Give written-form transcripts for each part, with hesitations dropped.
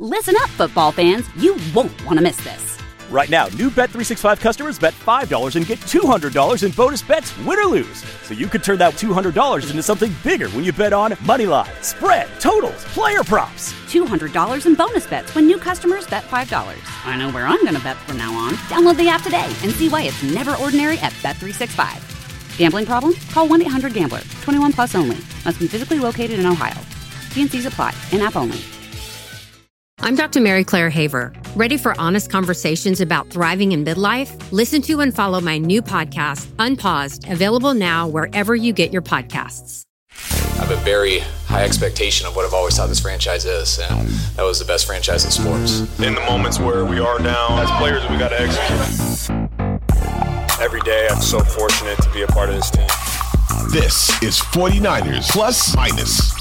Listen up, football fans. You won't want to miss this. Right now, new Bet365 customers bet $5 and get $200 in bonus bets, win or lose. So you could turn that $200 into something bigger when you bet on money line, spread, totals, player props. $200 in bonus bets when new customers bet $5. I know where I'm going to bet from now on. Download the app today and see why it's never ordinary at Bet365. Gambling problem? Call 1-800-GAMBLER. 21 plus only. Must be physically located in Ohio. T&Cs apply. In-app only. I'm Dr. Mary Claire Haver. Ready for honest conversations about thriving in midlife? Listen to and follow my new podcast, Unpaused, available now wherever you get your podcasts. I have a very high expectation of what I've always thought this franchise is, and that was the best franchise in sports. In the moments where we are down, as players, we got to execute. Every day, I'm so fortunate to be a part of this team. This is 49ers Plus Minus.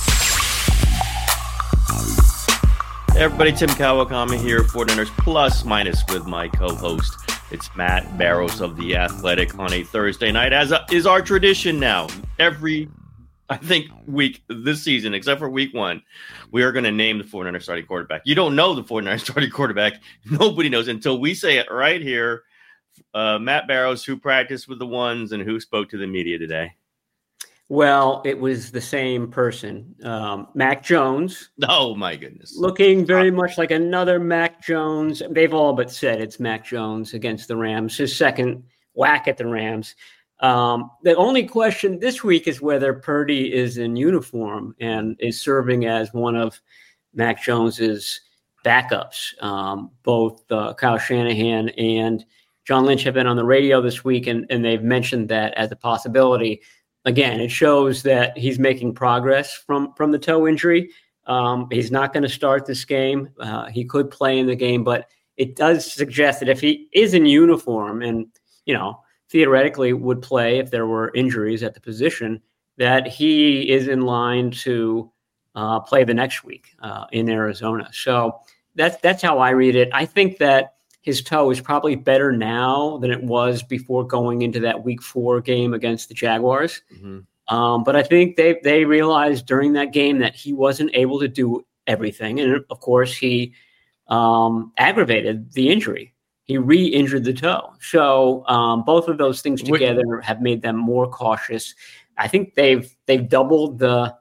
Hey everybody, Tim Kawakami here, 49ers Plus Minus with my co-host. It's Matt Barrows of The Athletic on a Thursday night, as is our tradition now. Every, I think, week this season, except for week one, we are going to name the 49ers starting quarterback. You don't know the 49ers starting quarterback. Nobody knows until we say it right here. Matt Barrows, who practiced with the ones and who spoke to the media today? Well, it was the same person, Mac Jones. Oh, my goodness. Looking very much like another Mac Jones. They've all but said it's Mac Jones against the Rams, his second whack at the Rams. The only question this week is whether Purdy is in uniform and is serving as one of Mac Jones's backups. Both Kyle Shanahan and John Lynch have been on the radio this week, and they've mentioned that as a possibility. Again, it shows that he's making progress from the toe injury. He's not going to start this game. He could play in the game, but it does suggest that if he is in uniform and, theoretically would play if there were injuries at the position, that he is in line to play the next week in Arizona. So that's how I read it. I think that his toe is probably better now than it was before going into that week 4 game against the Jaguars. Mm-hmm. But I think they realized during that game that he wasn't able to do everything. And of course, he aggravated the injury. He re-injured the toe. So both of those things together have made them more cautious. I think they've doubled the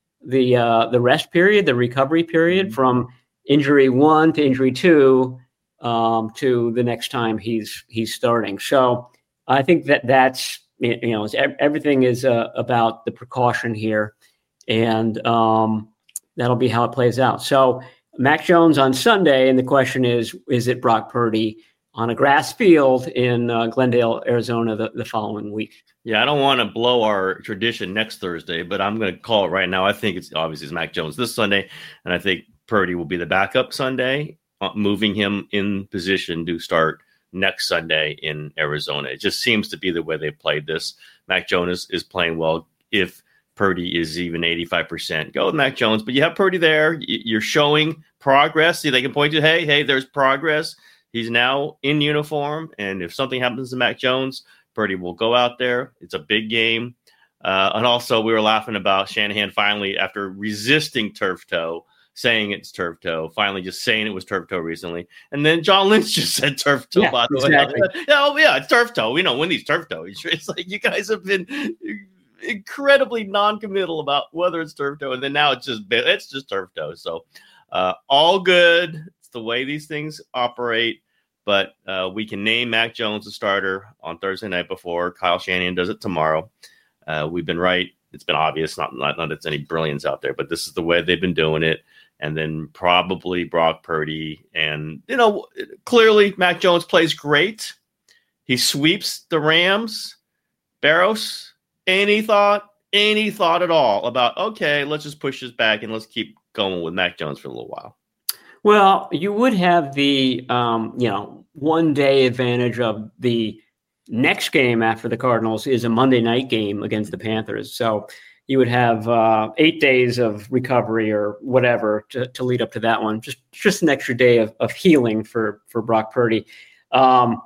rest period, the recovery period, mm-hmm. from injury 1 to injury 2. To the next time he's starting. So I think that's, everything is about the precaution here, and that'll be how it plays out. So Mac Jones on Sunday, and the question is it Brock Purdy on a grass field in Glendale, Arizona the following week? Yeah, I don't want to blow our tradition next Thursday, but I'm going to call it right now. I think it's Mac Jones this Sunday, and I think Purdy will be the backup Sunday, moving him in position to start next Sunday in Arizona. It just seems to be the way they played this. Mac Jones is playing well. If Purdy is even 85%, go with Mac Jones. But you have Purdy there. You're showing progress. See, they can point to, hey, there's progress. He's now in uniform. And if something happens to Mac Jones, Purdy will go out there. It's a big game. And also, we were laughing about Shanahan finally, after resisting turf toe, saying it's turf toe, finally just saying it was turf toe recently. And then John Lynch just said turf toe, by the way. Yeah, it's turf toe. We don't win these turf toe. It's like you guys have been incredibly non-committal about whether it's turf toe. And then now it's just turf toe. So all good. It's the way these things operate. But we can name Mac Jones the starter on Thursday night before Kyle Shanahan does it tomorrow. We've been right. It's been obvious, not that it's any brilliance out there, but this is the way they've been doing it. And then probably Brock Purdy. And, clearly Mac Jones plays great. He sweeps the Rams. Barrows, any thought at all about, okay, let's just push this back and let's keep going with Mac Jones for a little while? Well, you would have the, 1 day advantage of the next game after the Cardinals is a Monday night game against the Panthers. So you would have 8 days of recovery or whatever to lead up to that one. Just an extra day of healing for Brock Purdy. I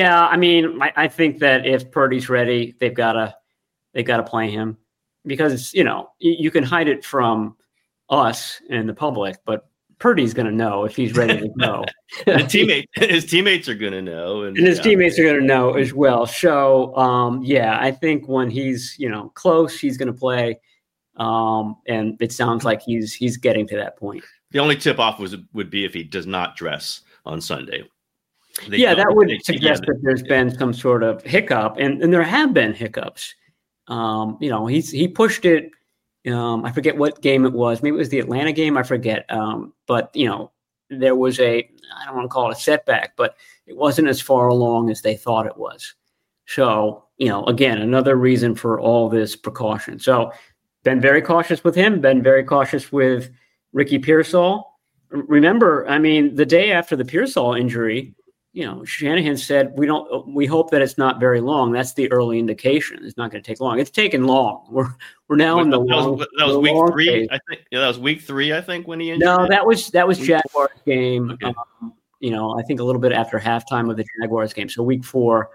think that if Purdy's ready, they've got to play him because, you can hide it from us and the public, but Purdy's going to know if he's ready to go. His teammates are going to know, and his teammates are going to know as well. So, I think when he's close, he's going to play, and it sounds like he's getting to that point. The only tip off would be if he does not dress on Sunday. That would suggest that there's been some sort of hiccup, and there have been hiccups. He pushed it. I forget what game it was. Maybe it was the Atlanta game. I forget. But there was I don't want to call it a setback, but it wasn't as far along as they thought it was. So, again, another reason for all this precaution. So, been very cautious with him. Been very cautious with Ricky Pearsall. Remember, the day after the Pearsall injury, Shanahan said, we hope that it's not very long. That's the early indication. It's not going to take long. It's taken long. We're now in the long. That was week 3. Phase. I think that was week 3. I think when he injured. No, that was Jaguars game. Okay. I think a little bit after halftime of the Jaguars game. So week 4.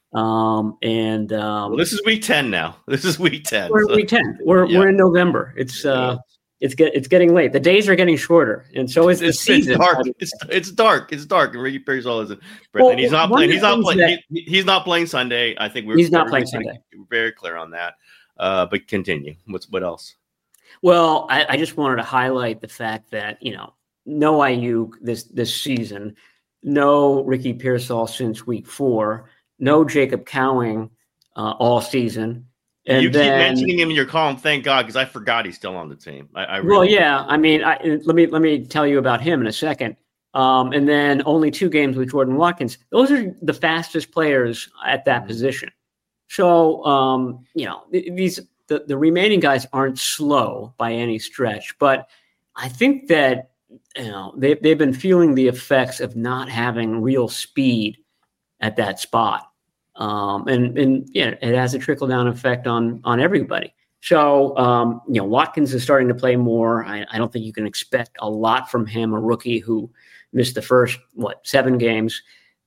This is week 10 now. This is week 10. We're week 10. We're in November. It's getting late. The days are getting shorter, and so is the season. It's dark. It's dark. And Ricky Pearsall isn't. And he's not playing. He's not playing Sunday. I think he's not playing Sunday. We're very clear on that. But continue. What else? Well, I just wanted to highlight the fact that no Aiyuk this season, no Ricky Pearsall since week 4, no Jacob Cowing all season. And you keep mentioning him in your column. Thank God, because I forgot he's still on the team. Let me tell you about him in a second. And then only 2 games with Jordan Watkins. Those are the fastest players at that position. So the remaining guys aren't slow by any stretch, but I think that they've been feeling the effects of not having real speed at that spot. It has a trickle down effect on everybody. So, Watkins is starting to play more. I don't think you can expect a lot from him, a rookie who missed the first, 7 games.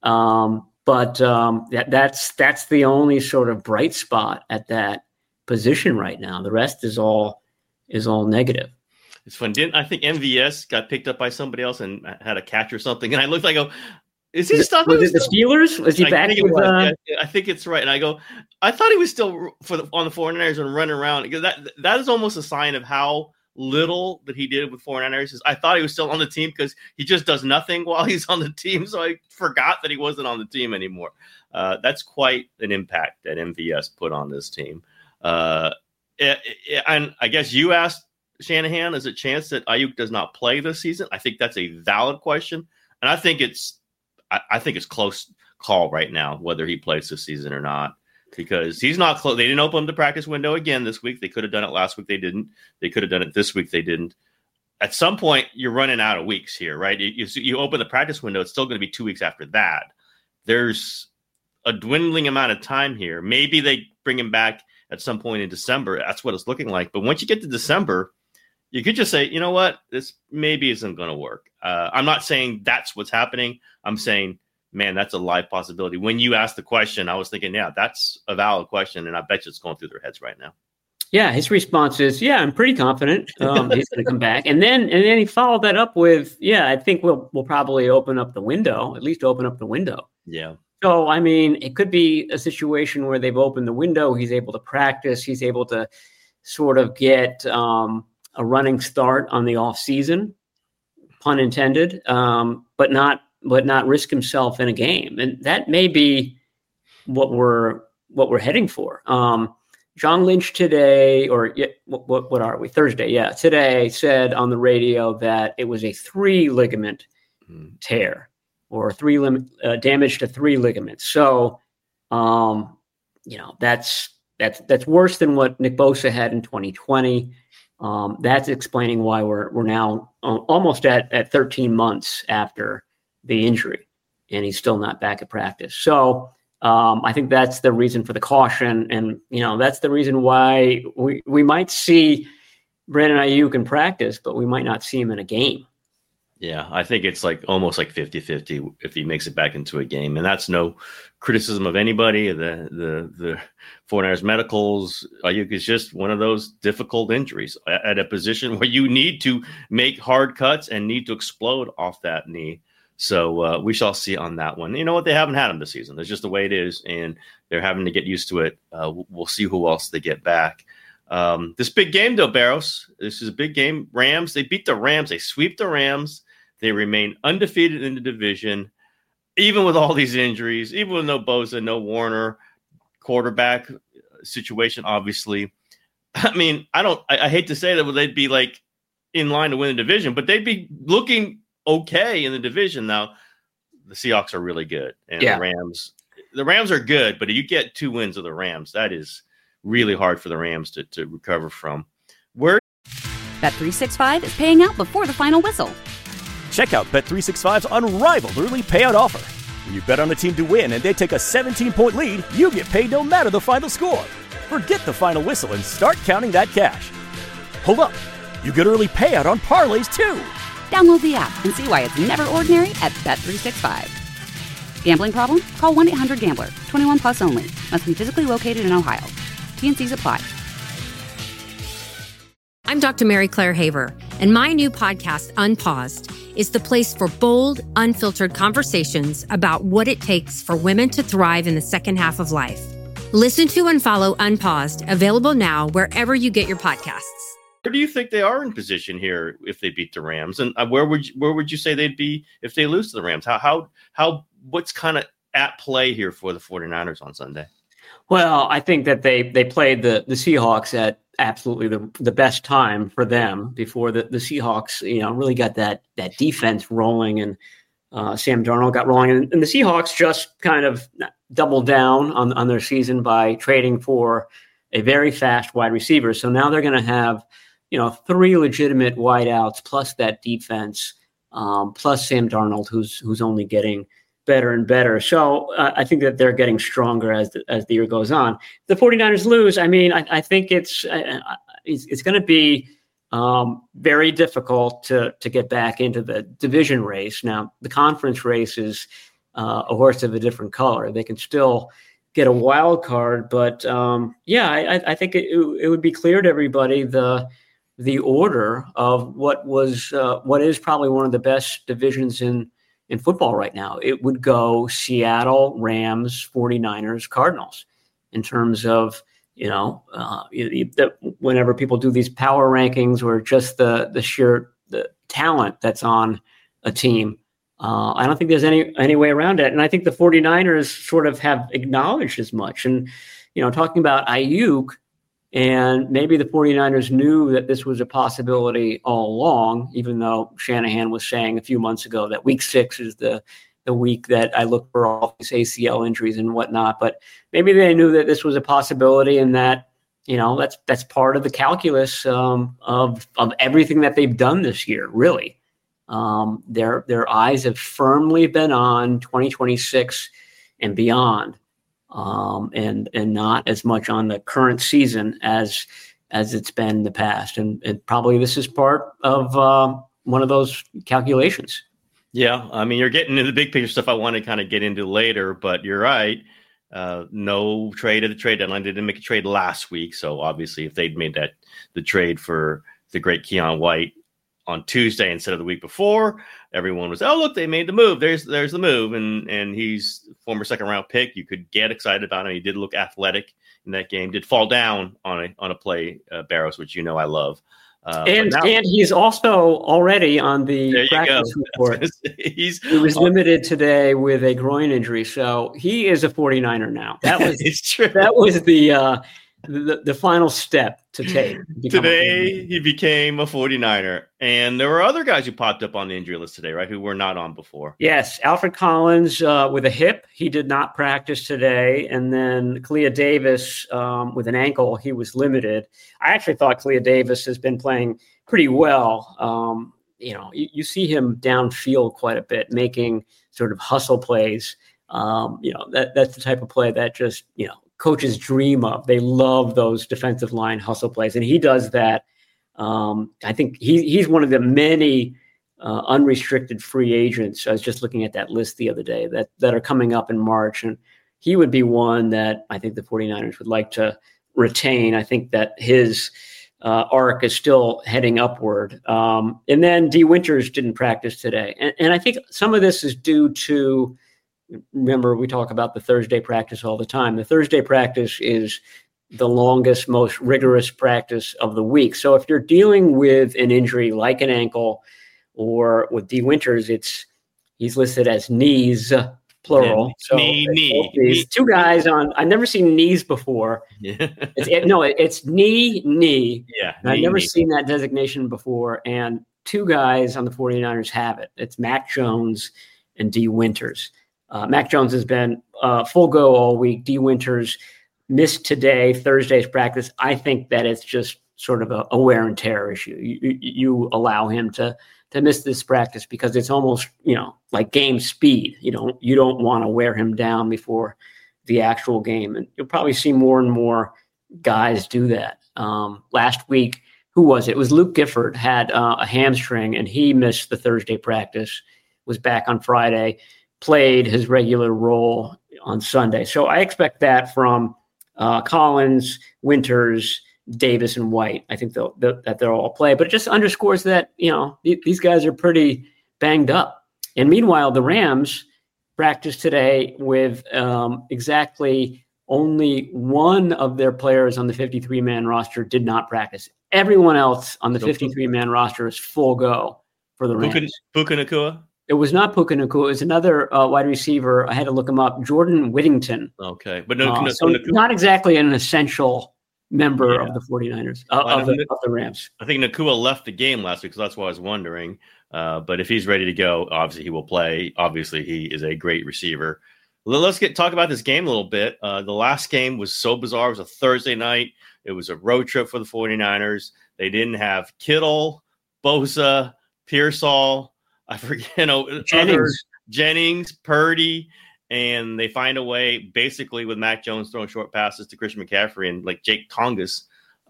But that's the only sort of bright spot at that position right now. The rest is all negative. It's fun. I think MVS got picked up by somebody else and had a catch or something. And I looked, I go, is he stuck? Was it the Steelers? Was he back? I think it's right. And I go, I thought he was still on the 49ers and running around. Because that is almost a sign of how little that he did with 49ers. I thought he was still on the team because he just does nothing while he's on the team. So I forgot that he wasn't on the team anymore. That's quite an impact that MVS put on this team. And I guess you asked Shanahan, is it a chance that Aiyuk does not play this season? I think that's a valid question. And I think it's close call right now whether he plays this season or not, because he's not close. They didn't open the practice window again this week. They could have done it last week. They didn't. They could have done it this week. They didn't. At some point, you're running out of weeks here, right? You open the practice window. It's still going to be 2 weeks after that. There's a dwindling amount of time here. Maybe they bring him back at some point in December. That's what it's looking like. But once you get to December, you could just say, you know what, this maybe isn't going to work. I'm not saying that's what's happening. I'm saying, man, that's a live possibility. When you asked the question, I was thinking, yeah, that's a valid question, and I bet you it's going through their heads right now. Yeah, his response is, yeah, I'm pretty confident he's going to come back. And then he followed that up with, yeah, I think we'll probably open up the window, at least open up the window. Yeah. So, it could be a situation where they've opened the window. He's able to practice. He's able to sort of get a running start on the off season, pun intended, but not risk himself in a game. And that may be what we're heading for. John Lynch today, or what are we? Thursday. Yeah. Today said on the radio that it was a 3 ligament tear or damage to 3 ligaments. So, that's worse than what Nick Bosa had in 2020. That's explaining why we're now almost at 13 months after the injury, and he's still not back at practice. So I think that's the reason for the caution, and that's the reason why we might see Brandon Aiyuk in practice, but we might not see him in a game. Yeah, I think it's like almost like 50-50 if he makes it back into a game. And that's no criticism of anybody. The 49ers medicals, Aiyuk is just one of those difficult injuries at a position where you need to make hard cuts and need to explode off that knee. So we shall see on that one. You know what? They haven't had him this season. That's just the way it is, and they're having to get used to it. We'll see who else they get back. This big game, though, Barros, this is a big game. Rams, they beat the Rams. They sweep the Rams. They remain undefeated in the division, even with all these injuries, even with no Bosa, no Warner, quarterback situation, obviously. I mean, I hate to say that, but they'd be like in line to win the division, but they'd be looking okay in the division. Now, the Seahawks are really good, and the Rams are good, but if you get 2 wins of the Rams, that is really hard for the Rams to recover from. Bet365 is paying out before the final whistle. Check out Bet365's unrivaled early payout offer. When you bet on a team to win and they take a 17-point lead, you get paid no matter the final score. Forget the final whistle and start counting that cash. Hold up. You get early payout on parlays, too. Download the app and see why it's never ordinary at Bet365. Gambling problem? Call 1-800-GAMBLER. 21 plus only. Must be physically located in Ohio. T&Cs apply. I'm Dr. Mary Claire Haver, and my new podcast, Unpaused, is the place for bold, unfiltered conversations about what it takes for women to thrive in the second half of life. Listen to and follow Unpaused, available now wherever you get your podcasts. Where do you think they are in position here if they beat the Rams? And where would you say they'd be if they lose to the Rams? What's kind of at play here for the 49ers on Sunday? Well, I think that they played the Seahawks at absolutely the best time for them before the Seahawks, really got that defense rolling, and Sam Darnold got rolling. And the Seahawks just kind of doubled down on their season by trading for a very fast wide receiver. So now they're going to have, 3 legitimate wideouts plus that defense, plus Sam Darnold, who's only getting better and better. So I think that they're getting stronger as the year goes on. The 49ers lose. I mean, I think it's going to be very difficult to get back into the division race. Now, the conference race is a horse of a different color. They can still get a wild card, but I think it would be clear to everybody the order of what is probably one of the best divisions in football right now. It would go Seattle, Rams, 49ers, Cardinals in terms of, whenever people do these power rankings or just the sheer talent that's on a team. I don't think there's any way around it. And I think the 49ers sort of have acknowledged as much. And, talking about Aiyuk, and maybe the 49ers knew that this was a possibility all along, even though Shanahan was saying a few months ago that week 6 is the week that I look for all these ACL injuries and whatnot. But maybe they knew that this was a possibility, and that, that's part of the calculus of everything that they've done this year, really. Their eyes have firmly been on 2026 and beyond. And not as much on the current season as it's been in the past. And probably this is part of one of those calculations. Yeah. I mean, you're getting into the big picture stuff I want to kind of get into later, but you're right. No trade at the trade deadline. They didn't make a trade last week. So obviously if they'd made the trade for the great Keion White on Tuesday instead of the week before, everyone was, oh, look, they made the move. There's the move. And he's former 2nd round pick. You could get excited about him. He did look athletic in that game, did fall down on a play, Barros, which I love. And he's also already on the practice report. He was limited today with a groin injury. So he is a 49er now. That was it's true. That was the final step to take. Today, he became a 49er. And there were other guys who popped up on the injury list today, right, who were not on before. Yes, Alfred Collins with a hip. He did not practice today. And then Kalia Davis with an ankle. He was limited. I actually thought Kalia Davis has been playing pretty well. You see him downfield quite a bit, making sort of hustle plays. That's the type of play that just, coaches dream of. They love those defensive line hustle plays, and he does that. I think he's one of the many unrestricted free agents. I was just looking at that list the other day that are coming up in March, and he would be one that I think the 49ers would like to retain. I think that his arc is still heading upward. And then D. Winters didn't practice today. And I think some of this is due to, remember, we talk about the Thursday practice all the time. The Thursday practice is the longest, most rigorous practice of the week. So if you're dealing with an injury like an ankle, or with D. Winters, he's listed as knees, plural. Yeah, knee. These two guys on. I've never seen knees before. Yeah. It's knee. Yeah, I've never seen that designation before. And two guys on the 49ers have it. It's Mac Jones and D. Winters. Mac Jones has been full go all week. D. Winters missed today, Thursday's practice. I think that it's just sort of a wear and tear issue. You allow him to miss this practice because it's almost, like game speed. You don't want to wear him down before the actual game. And you'll probably see more and more guys do that. Last week, who was it? It was Luke Gifford had a hamstring, and he missed the Thursday practice, was back on Friday, played his regular role on Sunday. So I expect that from Collins, Winters, Davis, and White. I think that they'll all play, but it just underscores that, these guys are pretty banged up. And meanwhile, the Rams practiced today with exactly only one of their players on the 53-man roster did not practice. Everyone else on the 53-man roster is full go for the Rams. Puka Nacua? It was not Puka Nacua. It was another wide receiver. I had to look him up. Jordan Whittington. Okay. But so not exactly an essential member of the 49ers, of the Rams. I think Nacua left the game last week, so that's why I was wondering. But if he's ready to go, obviously he will play. Obviously, he is a great receiver. Let's talk about this game a little bit. The last game was so bizarre. It was a Thursday night. It was a road trip for the 49ers. They didn't have Kittle, Bosa, Pearsall, I forget, Jennings, Purdy, and they find a way basically with Mac Jones throwing short passes to Christian McCaffrey and like Jake Tongas.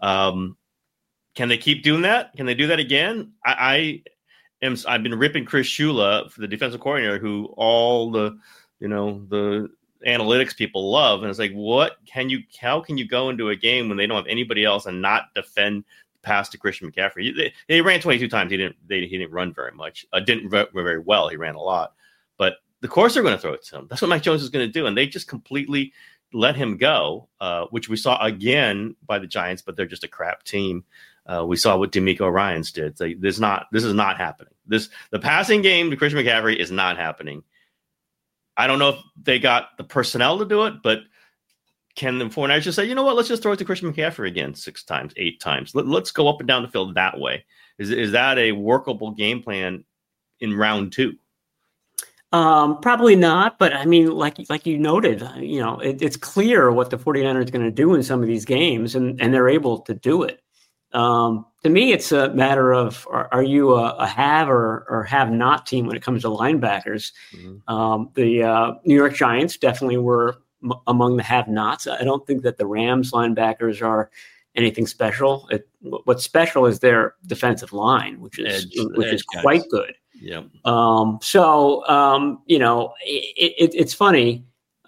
Can they keep doing that? Can they do that again? I've been ripping Chris Shula for the defensive coordinator, who all the analytics people love. And it's like, how can you go into a game when they don't have anybody else and not defend pass to Christian McCaffrey? They ran 22 times. He didn't run very much. Didn't run very well. He ran a lot, but of course they're going to throw it to him. That's what Mac Jones is going to do, and they just completely let him go, which we saw again by the Giants. But they're just a crap team. We saw what D'Amico Ryans did. This is not happening. The passing game to Christian McCaffrey is not happening. I don't know if they got the personnel to do it, but can the 49ers just say, you know what, let's just throw it to Christian McCaffrey again 6 times, 8 times. Let's go up and down the field that way. Is that a workable game plan in round 2? Probably not. But I mean, like you noted, it's clear what the 49ers are going to do in some of these games, and they're able to do it. To me, it's a matter of, are you a have or have not team when it comes to linebackers? Mm-hmm. The New York Giants definitely were among the have-nots. I don't think that the Rams linebackers are anything special. What's special is their defensive line, which is quite good. Yeah. It's funny.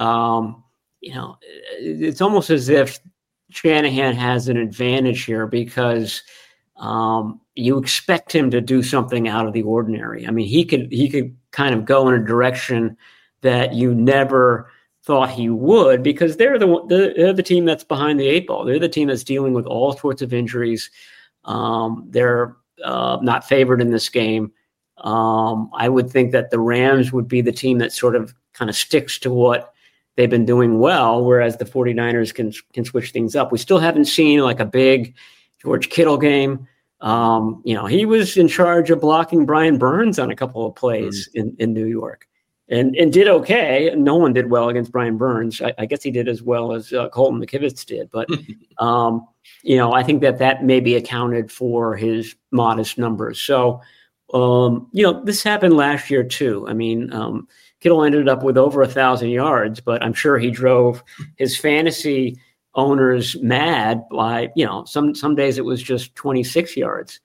It's almost as if Shanahan has an advantage here because you expect him to do something out of the ordinary. I mean, he could kind of go in a direction that you never thought he would, because they're the team that's behind the 8 ball. They're the team that's dealing with all sorts of injuries. They're not favored in this game. I would think that the Rams would be the team that sort of kind of sticks to what they've been doing well, whereas the 49ers can switch things up. We still haven't seen like a big George Kittle game. He was in charge of blocking Brian Burns on a couple of plays in New York. And did okay. No one did well against Brian Burns. I guess he did as well as Colton McKivitz did. But, I think that maybe accounted for his modest numbers. So, this happened last year too. I mean, Kittle ended up with over 1,000 yards, but I'm sure he drove his fantasy owners mad by, some days it was just 26 yards.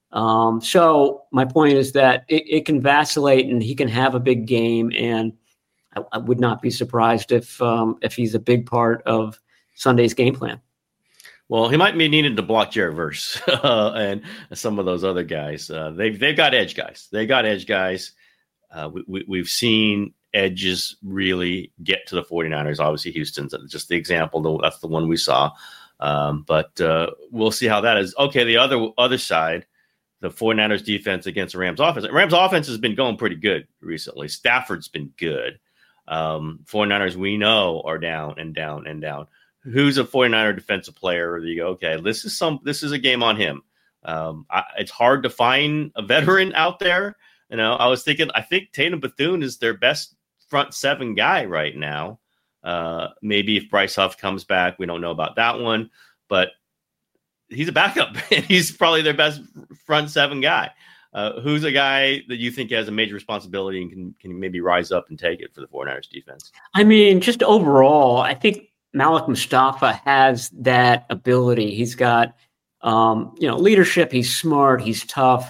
So my point is that it can vacillate and he can have a big game. And I would not be surprised if he's a big part of Sunday's game plan. Well, he might be needed to block Jared Verse and some of those other guys. They've got edge guys. They got edge guys. We've seen edges really get to the 49ers. Obviously, Houston's just the example. That's the one we saw. But we'll see how that is. Okay, the other side, the 49ers defense against the Rams offense. Rams offense has been going pretty good recently. Stafford's been good. 49ers, we know, are down and down and down. Who's a 49er defensive player where you go, okay, this is a game on him. It's hard to find a veteran out there. I was thinking, I think Tatum Bethune is their best front seven guy right now. Maybe if Bryce Huff comes back, we don't know about that one, but he's a backup and he's probably their best front seven guy. Who's a guy that you think has a major responsibility and can maybe rise up and take it for the 49ers defense? I mean, just overall, I think Malik Mustafa has that ability. He's got, leadership. He's smart. He's tough.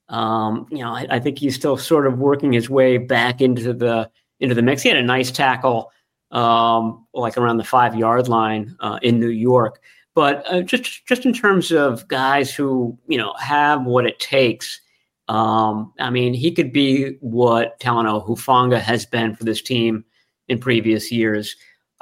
I think he's still sort of working his way back into the mix. He had a nice tackle, like around the 5-yard line in New York. But just in terms of guys who have what it takes, he could be what Talanoa Hufanga has been for this team in previous years.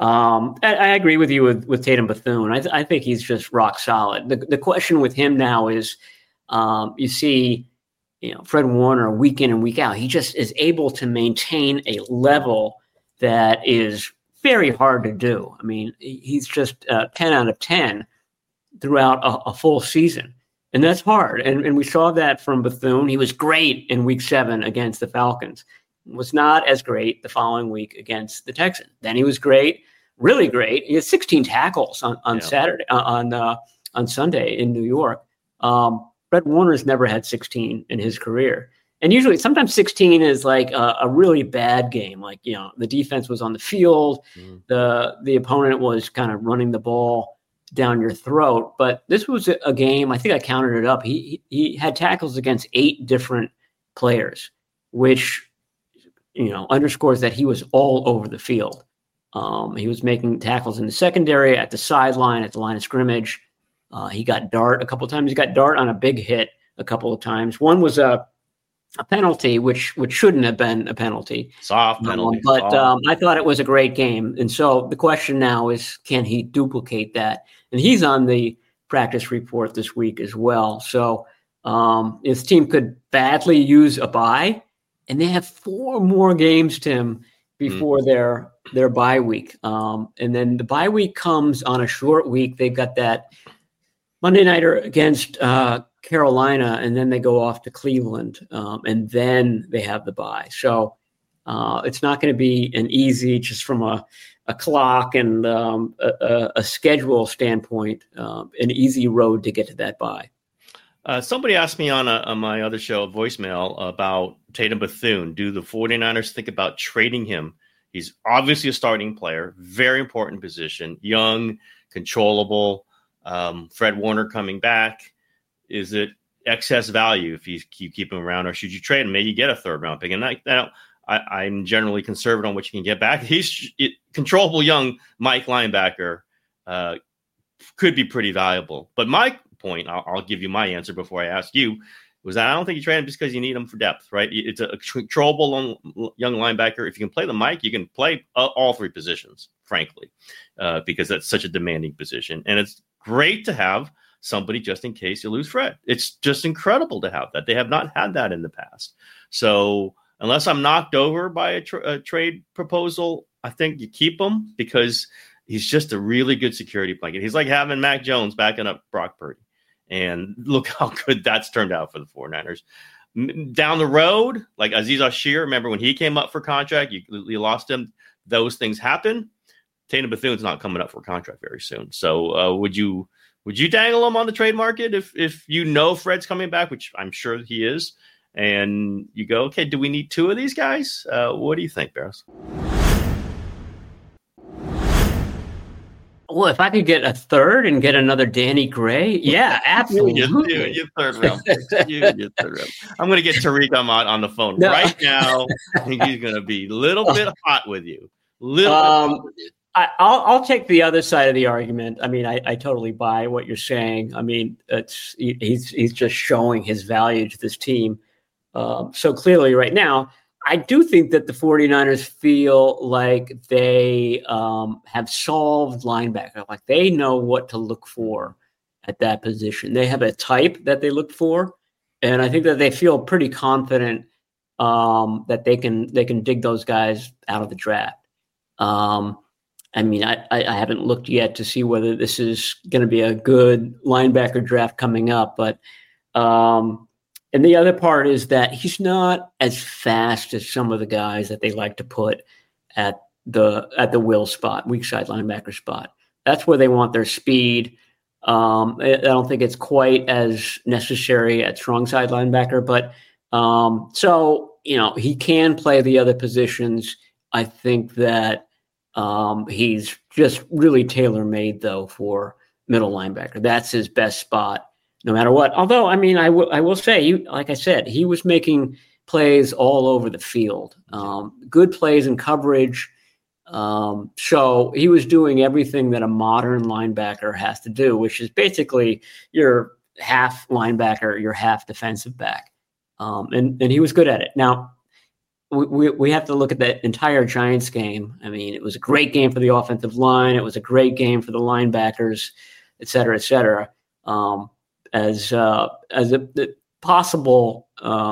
I agree with you with Tatum Bethune. I think he's just rock solid. The question with him now is, you see, Fred Warner week in and week out, he just is able to maintain a level that is very hard to do. I mean, he's just 10 out of 10 throughout a full season. And that's hard. And we saw that from Bethune. He was great in week 7 against the Falcons. Was not as great the following week against the Texans. Then he was great, really great. He had 16 tackles on Saturday, on Sunday in New York. Fred Warner's never had 16 in his career. And usually, sometimes 16 is like a really bad game. Like, the defense was on the field. The opponent was kind of running the ball down your throat. But this was a game, I think I counted it up. He had tackles against 8 different players, which, underscores that he was all over the field. He was making tackles in the secondary, at the sideline, at the line of scrimmage. He got dart a couple of times. He got dart on a big hit a couple of times. One was a penalty, which shouldn't have been a penalty. Soft penalty. But I thought it was a great game. And so the question now is, can he duplicate that? And he's on the practice report this week as well. So his team could badly use a bye. And they have 4 more games, Tim, before their bye week. And then the bye week comes on a short week. They've got that Monday nighter against Carolina, and then they go off to Cleveland, and then they have the bye. So it's not going to be an easy, just from a clock and a schedule standpoint, an easy road to get to that bye. Somebody asked me on my other show, voicemail, about Tatum Bethune. Do the 49ers think about trading him? He's obviously a starting player, very important position, young, controllable. Fred Warner coming back. Is it excess value if you keep him around, or should you trade him? Maybe you get a 3rd-round pick. And I'm generally conservative on what you can get back. He's controllable young Mike linebacker, could be pretty valuable. But my point, I'll give you my answer before I ask you, was that I don't think you trade him just because you need him for depth, right? It's a controllable young linebacker. If you can play the Mike, you can play all 3 positions, frankly, because that's such a demanding position. And it's great to have somebody just in case you lose Fred. It's just incredible to have that. They have not had that in the past. So unless I'm knocked over by a trade proposal, I think you keep him because he's just a really good security blanket. He's like having Mac Jones backing up Brock Purdy. And look how good that's turned out for the 49ers. Down the road, like Azeez Ashir, remember when he came up for contract, you lost him. Those things happen. Tatum Bethune's not coming up for a contract very soon. So would you dangle him on the trade market if you know Fred's coming back, which I'm sure he is, and you go, okay, do we need 2 of these guys? What do you think, Barros? Well, if I could get a third and get another Danny Gray, yeah, absolutely. You third round. You third round. I'm going to get Tariq Ahmad on the phone right now. I think he's going to be a little bit hot with you. I'll take the other side of the argument. I mean, I totally buy what you're saying. I mean, he's just showing his value to this team so clearly right now. I do think that the 49ers feel like they have solved linebacker. Like they know what to look for at that position. They have a type that they look for, and I think that they feel pretty confident that they can dig those guys out of the draft. I mean, I haven't looked yet to see whether this is going to be a good linebacker draft coming up, but and the other part is that he's not as fast as some of the guys that they like to put at the will spot, weak side linebacker spot. That's where they want their speed. I don't think it's quite as necessary at strong side linebacker, but so he can play the other positions. I think that he's just really tailor-made though for middle linebacker. That's his best spot, no matter what. Although, I mean, I will say, like I said, he was making plays all over the field, good plays in coverage. So he was doing everything that a modern linebacker has to do, which is basically you're half linebacker, you're half defensive back. And he was good at it. Now, we have to look at the entire Giants game. I mean, it was a great game for the offensive line. It was a great game for the linebackers, et cetera, et cetera. As a possible,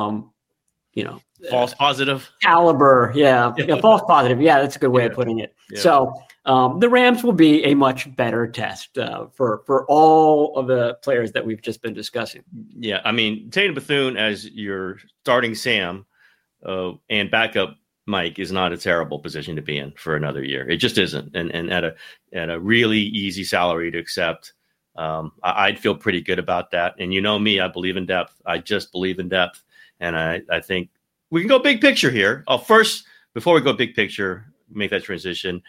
false positive caliber. Yeah. False positive. Yeah. That's a good way of putting it. Yeah. So the Rams will be a much better test for all of the players that we've just been discussing. Yeah. I mean, Tatum Bethune as your starting Sam and backup Mike is not a terrible position to be in for another year. It just isn't. And at a really easy salary to accept. I'd feel pretty good about that. And you know me, I believe in depth. I just believe in depth. And I think we can go big picture here. First, before we go big picture, make that transition,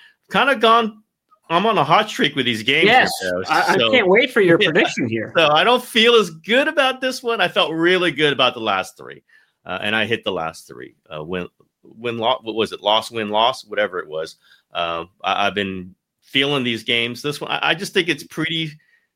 I'm on a hot streak with these games. Yes, I can't wait for your prediction here. So I don't feel as good about this one. I felt really good about the last three. And I hit the last three. Win, loss, what was it? Loss, win, loss, whatever it was. I've been feeling these games. This one, I just think it's pretty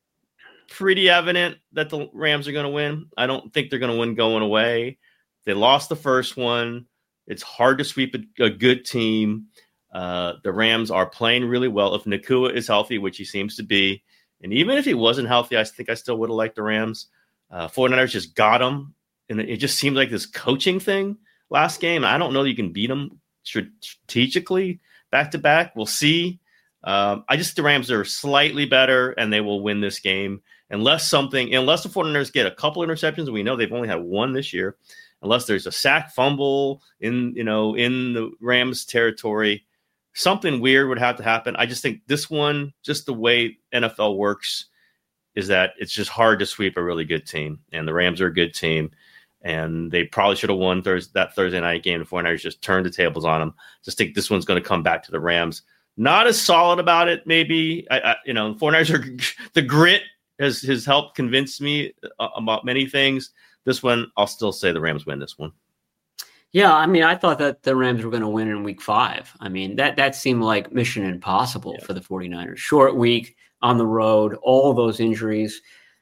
evident that the Rams are going to win. I don't think they're going to win going away. They lost the first one. It's hard to sweep a good team. The Rams are playing really well. If Nacua is healthy, which he seems to be, and even if he wasn't healthy, I think I still would have liked the Rams. 49ers just got them. And it just seemed like this coaching thing last game. I don't know that you can beat them strategically back-to-back. We'll see. I just think the Rams are slightly better, and they will win this game. Unless the 49ers get a couple interceptions, we know they've only had one this year. Unless there's a sack fumble in the Rams territory, something weird would have to happen. I just think this one, just the way NFL works, is that it's just hard to sweep a really good team. And the Rams are a good team. And they probably should have won that Thursday night game. The 49ers just turned the tables on them. Just think this one's going to come back to the Rams. Not as solid about it, maybe. The 49ers are the grit has helped convince me about many things. This one, I'll still say the Rams win this one. Yeah, I mean, I thought that the Rams were going to win in week 5. I mean, that seemed like mission impossible for the 49ers. Short week, on the road, all those injuries.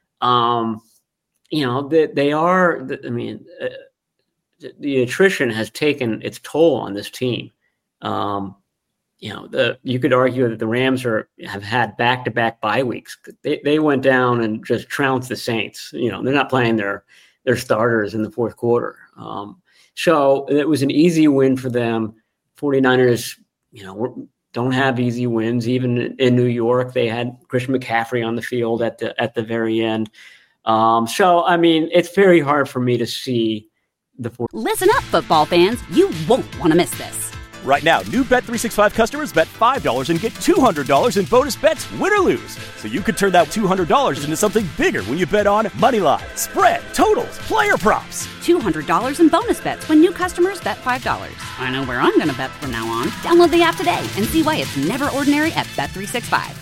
They are, I mean, the attrition has taken its toll on this team. You could argue that the Rams have had back-to-back bye weeks. They went down and just trounced the Saints. They're not playing their starters in the fourth quarter. So it was an easy win for them. 49ers, don't have easy wins. Even in New York, they had Christian McCaffrey on the field at the very end. So, I mean, it's very hard for me to see the. Listen up, football fans. You won't want to miss this. Right now, new Bet365 customers bet $5 and get $200 in bonus bets, win or lose. So you could turn that $200 into something bigger when you bet on moneyline, spread, totals, player props. $200 in bonus bets when new customers bet $5. I know where I'm going to bet from now on. Download the app today and see why it's never ordinary at Bet365.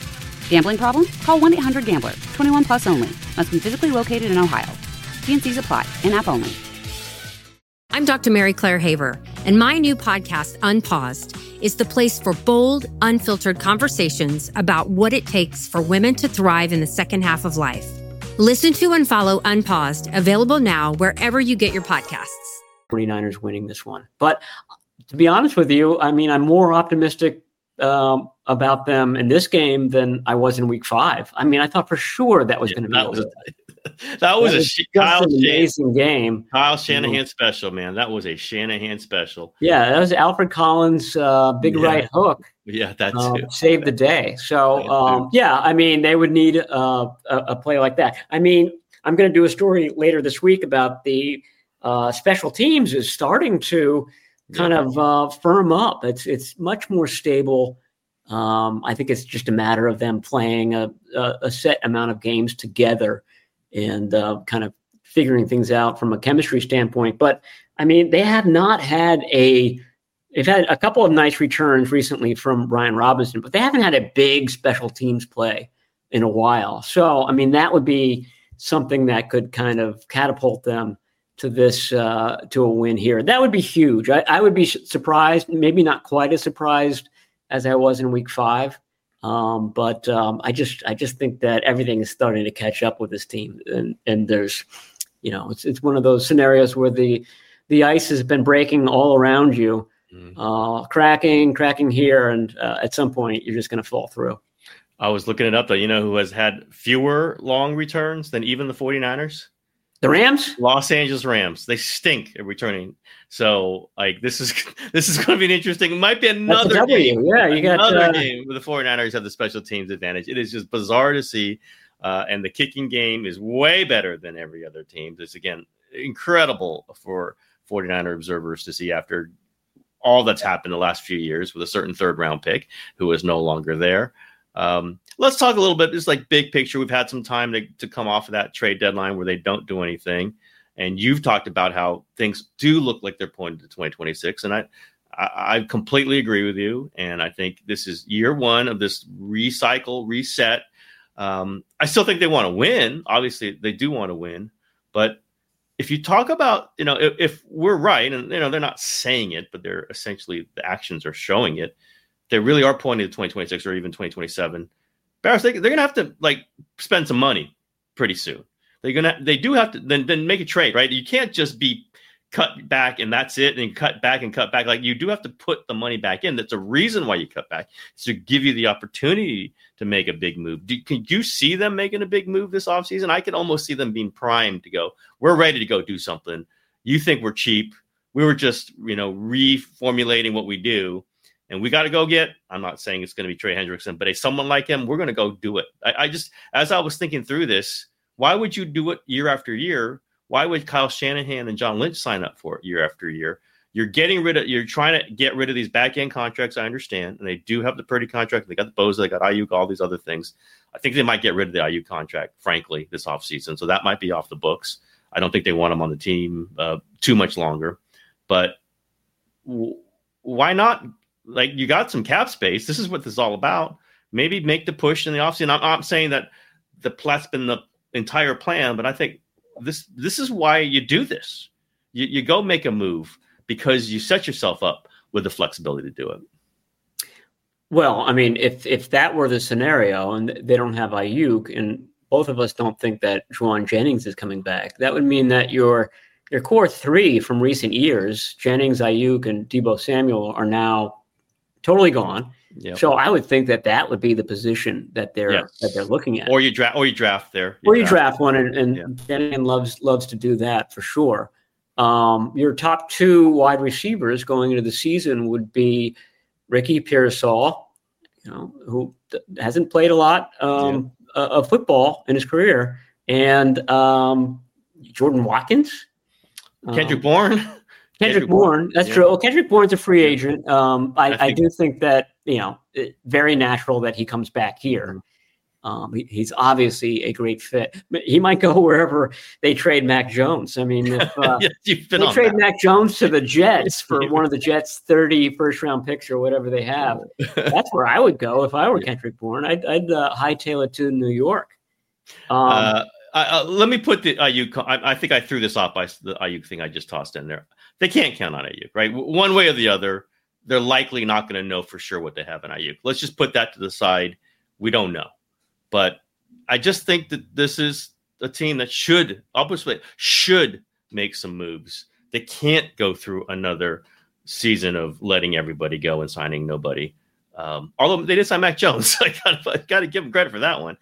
Gambling problem? Call 1-800-GAMBLER. 21 plus only. Must be physically located in Ohio. T&Cs apply. In-app only. I'm Dr. Mary Claire Haver, and my new podcast, Unpaused, is the place for bold, unfiltered conversations about what it takes for women to thrive in the second half of life. Listen to and follow Unpaused, available now wherever you get your podcasts. 49ers winning this one. But to be honest with you, I mean, I'm more optimistic about them in this game than I was in week 5. I mean, I thought for sure that was going to be that was an amazing game. Kyle Shanahan special, man. That was a Shanahan special. Yeah, that was Alfred Collins' big right hook. Yeah, that saved the day. So, I mean, they would need a play like that. I mean, I'm going to do a story later this week about the special teams is starting to kind of firm up. It's much more stable. I think it's just a matter of them playing a set amount of games together and kind of figuring things out from a chemistry standpoint. But I mean, they have not had they've had a couple of nice returns recently from Brian Robinson, but they haven't had a big special teams play in a while. So, I mean, that would be something that could kind of catapult them to this, to a win here. That would be huge. I would be surprised, maybe not quite as surprised as I was in week 5. But I just think that everything is starting to catch up with this team, and there's, it's one of those scenarios where the ice has been breaking all around you, cracking here, and at some point you're just going to fall through. I was looking it up though. You know who has had fewer long returns than even the 49ers? The Rams? Los Angeles Rams. They stink at returning. So, like, this is going to be an interesting. It might be another game. Yeah, you got another game where the 49ers have the special teams advantage. It is just bizarre to see, and the kicking game is way better than every other team. It's again incredible for 49er observers to see after all that's happened the last few years with a certain third-round pick who is no longer there. Let's talk a little bit, just like big picture. We've had some time to come off of that trade deadline where they don't do anything. And you've talked about how things do look like they're pointing to 2026. And I completely agree with you. And I think this is year one of this reset. I still think they want to win. Obviously, they do want to win. But if you talk about, if we're right, and, they're not saying it, but they're essentially, the actions are showing it. They really are pointing to 2026 or even 2027. Barris, they're going to have to spend some money pretty soon. They do have to then make a trade, right? You can't just be cut back and that's it, and cut back and cut back. Like, you do have to put the money back in. That's a reason why you cut back. It's to give you the opportunity to make a big move. Can you see them making a big move this offseason? I can almost see them being primed to go, we're ready to go do something. You think we're cheap. We were just, reformulating what we do. And we got to go get, I'm not saying it's going to be Trey Hendrickson, but someone like him, we're going to go do it. I just, as I was thinking through this, why would you do it year after year? Why would Kyle Shanahan and John Lynch sign up for it year after year? You're trying to get rid of these back end contracts. I understand. And they do have the Purdy contract. They got the Bosa, they got Ayuk, all these other things. I think they might get rid of the Ayuk contract, frankly, this offseason. So that might be off the books. I don't think they want him on the team too much longer. But why not? Like, you got some cap space. This is what this is all about. Maybe make the push in the offseason. I'm not saying that that's been the entire plan, but I think this is why you do this. You go make a move because you set yourself up with the flexibility to do it. Well, I mean, if that were the scenario and they don't have Ayuk, and both of us don't think that Juwan Jennings is coming back, that would mean that your core three from recent years, Jennings, Ayuk, and Deebo Samuel, are now totally gone. Yep. So I would think that would be the position that they're looking at. Or you draft there. You draft one, and Shanahan loves to do that for sure. Your top two wide receivers going into the season would be Ricky Pearsall, who hasn't played a lot of football in his career, and Jordan Watkins, Kendrick Bourne. Kendrick Bourne, that's true. Well, Kendrick Bourne's a free agent. I do think that, very natural that he comes back here. He's obviously a great fit. He might go wherever they trade Mac Jones. I mean, if they trade Mac Jones to the Jets for one of the Jets' 30 first-round picks or whatever they have, that's where I would go if I were Kendrick Bourne. I'd hightail it to New York. Let me put the Ayuk. I think I threw this off by the Ayuk thing I just tossed in there. They can't count on Ayuk, right? One way or the other, they're likely not going to know for sure what they have in Ayuk. Let's just put that to the side. We don't know. But I just think that this is a team that should make some moves. They can't go through another season of letting everybody go and signing nobody. Although they did sign Mac Jones. I got to give them credit for that one.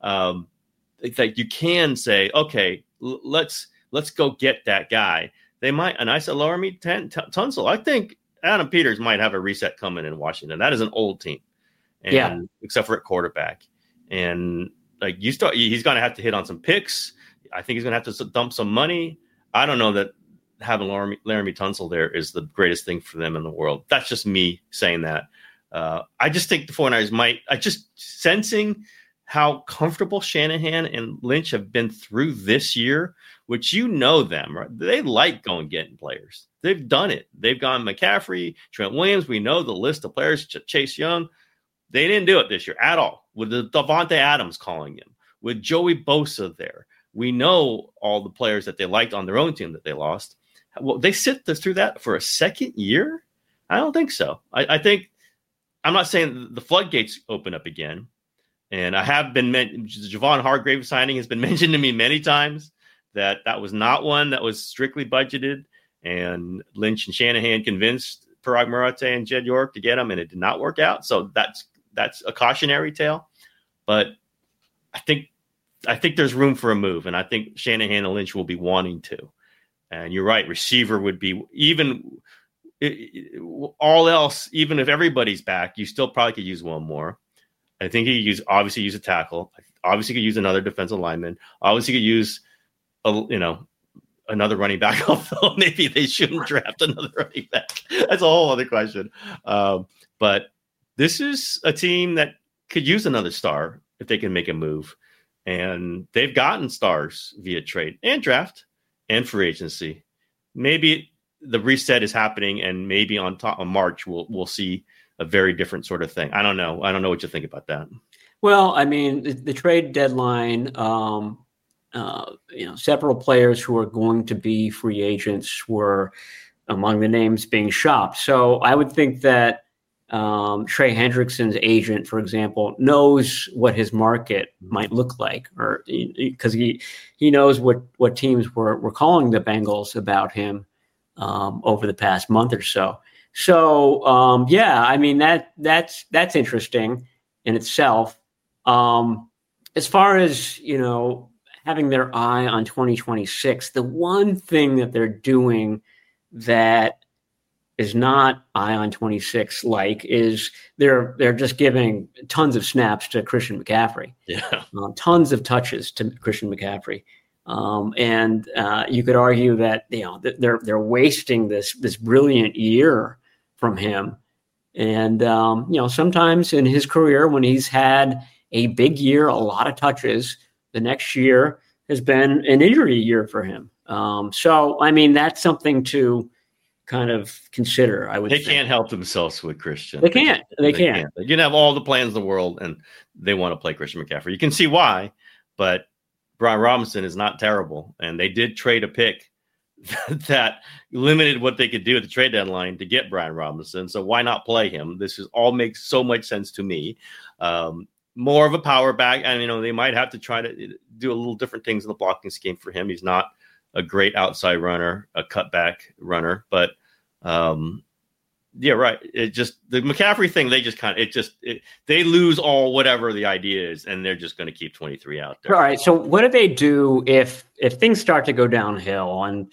That you can say, okay, let's go get that guy. They might, and I said Laremy Tunsil. I think Adam Peters might have a reset coming in Washington. That is an old team, except for at quarterback. And like he's going to have to hit on some picks. I think he's going to have to dump some money. I don't know that having Laremy Tunsil there is the greatest thing for them in the world. That's just me saying that. I just think the 49ers sensing how comfortable Shanahan and Lynch have been through this year, which them, right? They like going getting players. They've done it. They've gone McCaffrey, Trent Williams. We know the list of players, Chase Young. They didn't do it this year at all. With the Davante Adams calling him, with Joey Bosa there. We know all the players that they liked on their own team that they lost. Well, they sit through that for a second year? I don't think so. I think I'm not saying the floodgates open up again. And I have been Javon Hargrave signing has been mentioned to me many times that was not one that was strictly budgeted. And Lynch and Shanahan convinced Parag Marathe and Jed York to get him, and it did not work out. So that's a cautionary tale. But I think there's room for a move, and I think Shanahan and Lynch will be wanting to. And you're right, receiver would be all else. Even if everybody's back, you still probably could use one more. I think he could obviously use a tackle. Obviously, could use another defensive lineman. Obviously, could use another running back. Although maybe they shouldn't draft another running back. That's a whole other question. But this is a team that could use another star if they can make a move. And they've gotten stars via trade and draft and free agency. Maybe the reset is happening, and maybe on March we'll see a very different sort of thing. I don't know what you think about that. Well, I mean, the trade deadline, several players who are going to be free agents were among the names being shopped. So I would think that Trey Hendrickson's agent, for example, knows what his market might look like, or because he knows what teams were calling the Bengals about him over the past month or so. So I mean that's interesting in itself. As far as having their eye on 2026, the one thing that they're doing that is not eye on 26 is they're just giving tons of snaps to Christian McCaffrey, tons of touches to Christian McCaffrey, and you could argue that they're wasting this brilliant year from him, and sometimes in his career when he's had a big year, a lot of touches, the next year has been an injury year for him. So I mean that's something to kind of consider. I would. They can't help themselves with Christian. They can't. They can't. You can have all the plans in the world, and they want to play Christian McCaffrey. You can see why, but Brian Robinson is not terrible, and they did trade a pick that limited what they could do at the trade deadline to get Brian Robinson. So why not play him? This all makes so much sense to me. More of a power back, and they might have to try to do a little different things in the blocking scheme for him. He's not a great outside runner, a cutback runner, but right. It just the McCaffrey thing. They just they lose all whatever the idea is, and they're just going to keep 23 out there. All right. So what do they do if things start to go downhill and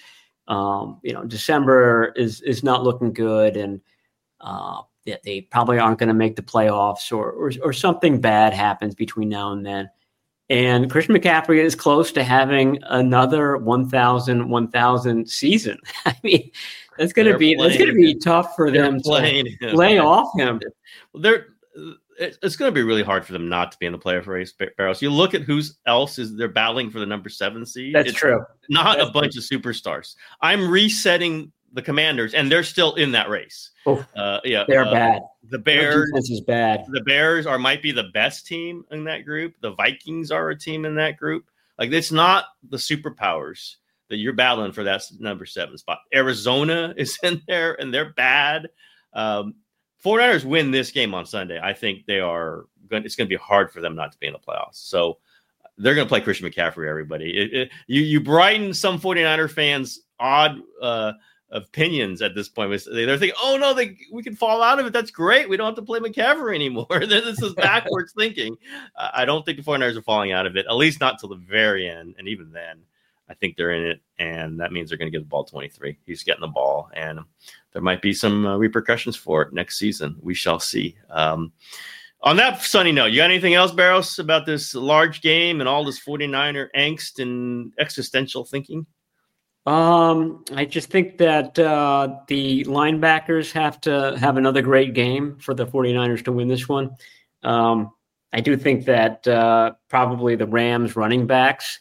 December is not looking good, and they probably aren't going to make the playoffs, or something bad happens between now and then. And Christian McCaffrey is close to having another 1,000 season. I mean, that's going to be tough for them to lay off him. Well, it's going to be really hard for them not to be in the playoff race, Barrows. You look at who's else is they're battling for the number 7 seed. That's true. Not a bunch of superstars. I'm resetting the Commanders, and they're still in that race. They're bad. The Bears is bad. The Bears might be the best team in that group. The Vikings are a team in that group. Like, it's not the superpowers that you're battling for that number 7 spot. Arizona is in there, and they're bad. 49ers win this game on Sunday. I think it's going to be hard for them not to be in the playoffs. So they're going to play Christian McCaffrey, everybody. You brighten some 49er fans' odd opinions at this point. They're thinking, oh, no, we can fall out of it. That's great. We don't have to play McCaffrey anymore. This is backwards thinking. I don't think the 49ers are falling out of it, at least not till the very end. And even then, I think they're in it, and that means they're going to get the ball 23. He's getting the ball, and there might be some repercussions for it next season. We shall see. On that sunny note, you got anything else, Barrows, about this large game and all this 49er angst and existential thinking? I just think that the linebackers have to have another great game for the 49ers to win this one. I do think that probably the Rams running backs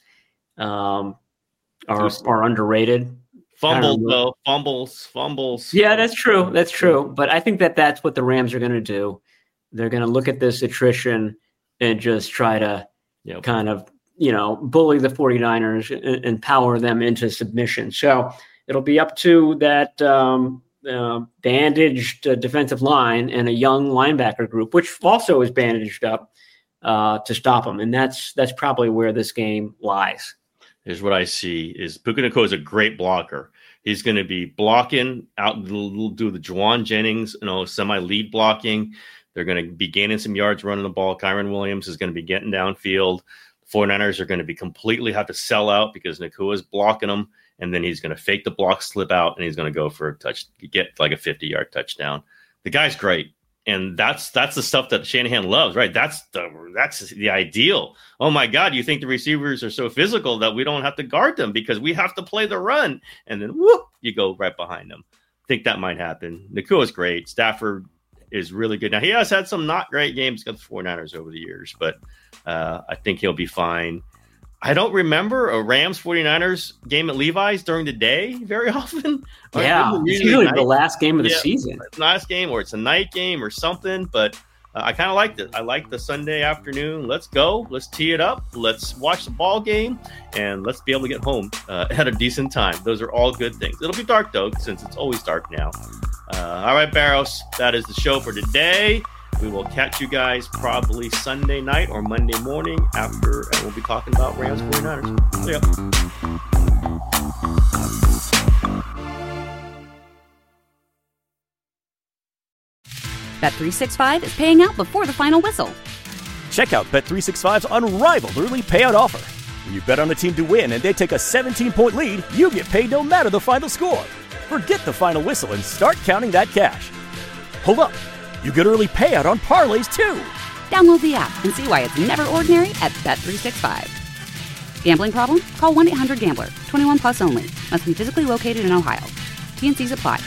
are underrated. Fumbles. Yeah, that's true. But I think that's what the Rams are going to do. They're going to look at this attrition and just try to kind of, bully the 49ers and power them into submission. So it'll be up to that bandaged defensive line and a young linebacker group, which also is bandaged up to stop them. And that's probably where this game lies. Here's what I see is Puka Nacua is a great blocker. He's going to be blocking out, do the Juwan Jennings, semi-lead blocking. They're going to be gaining some yards running the ball. Kyron Williams is going to be getting downfield. The 49ers are going to be completely have to sell out because Nacua is blocking them, and then he's going to fake the block, slip out, and he's going to go for a get like a 50-yard touchdown. The guy's great. And that's the stuff that Shanahan loves, right? That's the ideal. Oh my God, you think the receivers are so physical that we don't have to guard them because we have to play the run, and then whoop, you go right behind them. I think that might happen. Nacua is great. Stafford is really good. Now he has had some not great games against the 49ers over the years, but I think he'll be fine. I don't remember a Rams 49ers game at Levi's during the day very often. Yeah, it's usually the last game of the season. Last game, or it's a night game or something, but I kind of liked it. I like the Sunday afternoon. Let's go. Let's tee it up. Let's watch the ball game, and let's be able to get home at a decent time. Those are all good things. It'll be dark, though, since it's always dark now. All right, Barrows, that is the show for today. We will catch you guys probably Sunday night or Monday morning after, and we'll be talking about Rams 49ers. See ya. Bet365 is paying out before the final whistle. Check out Bet365's unrivaled early payout offer. When you bet on a team to win and they take a 17-point lead, you get paid no matter the final score. Forget the final whistle and start counting that cash. Hold up. You get early payout on parlays, too. Download the app and see why it's never ordinary at Bet365. Gambling problem? Call 1-800-GAMBLER. 21 plus only. Must be physically located in Ohio. T&Cs apply.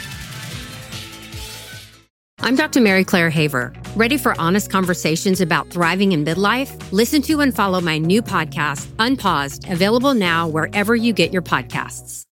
I'm Dr. Mary Claire Haver. Ready for honest conversations about thriving in midlife? Listen to and follow my new podcast, Unpaused, available now wherever you get your podcasts.